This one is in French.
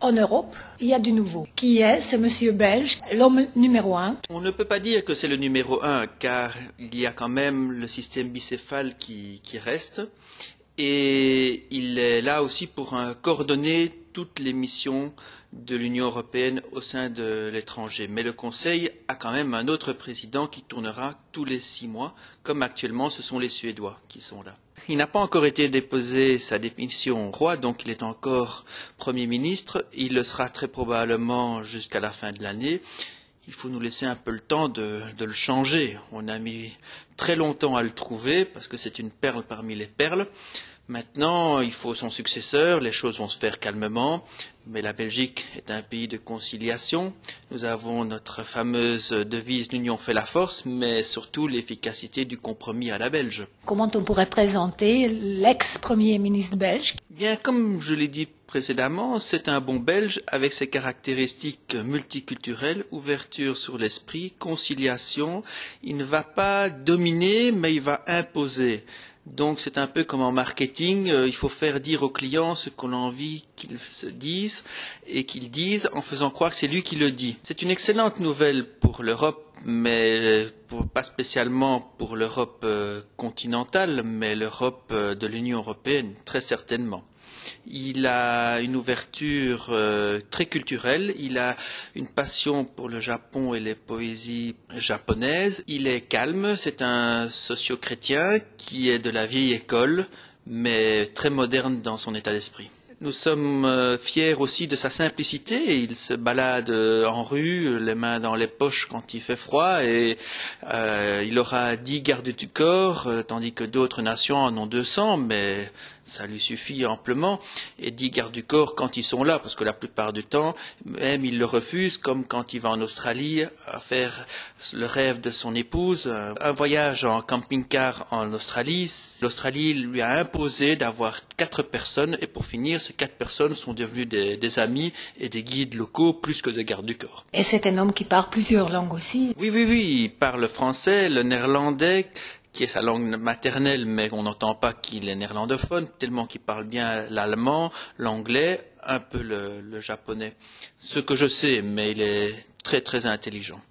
En Europe, il y a du nouveau. Qui est ce monsieur belge, l'homme numéro 1? On ne peut pas dire que c'est le numéro 1, car il y a quand même le système bicéphale qui reste. Et il est là aussi pour coordonner toutes les missions de l'Union européenne au sein de l'étranger. Mais le Conseil a quand même un autre président qui tournera tous les 6 mois, comme actuellement ce sont les Suédois qui sont là. Il n'a pas encore été déposé sa démission au roi, donc il est encore Premier ministre. Il le sera très probablement jusqu'à la fin de l'année. Il faut nous laisser un peu le temps de le changer. On a mis très longtemps à le trouver parce que c'est une perle parmi les perles. Maintenant, il faut son successeur, les choses vont se faire calmement, mais la Belgique est un pays de conciliation. Nous avons notre fameuse devise « L'union fait la force », mais surtout l'efficacité du compromis à la belge. Comment on pourrait présenter l'ex-premier ministre belge? Bien, comme je l'ai dit précédemment, c'est un bon Belge avec ses caractéristiques multiculturelles, ouverture sur l'esprit, conciliation. Il ne va pas dominer, mais il va imposer. Donc c'est un peu comme en marketing, il faut faire dire aux clients ce qu'on a envie qu'ils se disent et qu'ils disent en faisant croire que c'est lui qui le dit. C'est une excellente nouvelle pour l'Europe, mais pas spécialement pour l'Europe continentale, mais l'Europe de l'Union européenne, très certainement. Il a une ouverture très culturelle, il a une passion pour le Japon et les poésies japonaises. Il est calme, c'est un socio-chrétien qui est de la vieille école, mais très moderne dans son état d'esprit. Nous sommes fiers aussi de sa simplicité. Il se balade en rue, les mains dans les poches quand il fait froid, et il aura 10 gardes du corps, tandis que d'autres nations en ont 200, mais ça lui suffit amplement. Et 10 gardes du corps quand ils sont là, parce que la plupart du temps, même il le refuse, comme quand il va en Australie à faire le rêve de son épouse, un voyage en camping-car en Australie. L'Australie lui a imposé d'avoir 4 personnes, et pour finir, ces 4 personnes sont devenues des amis et des guides locaux plus que des gardes du corps. Et c'est un homme qui parle plusieurs langues aussi? Oui, il parle le français, le néerlandais, qui est sa langue maternelle, mais on n'entend pas qu'il est néerlandophone, tellement qu'il parle bien l'allemand, l'anglais, un peu le japonais. Ce que je sais, mais il est très très intelligent.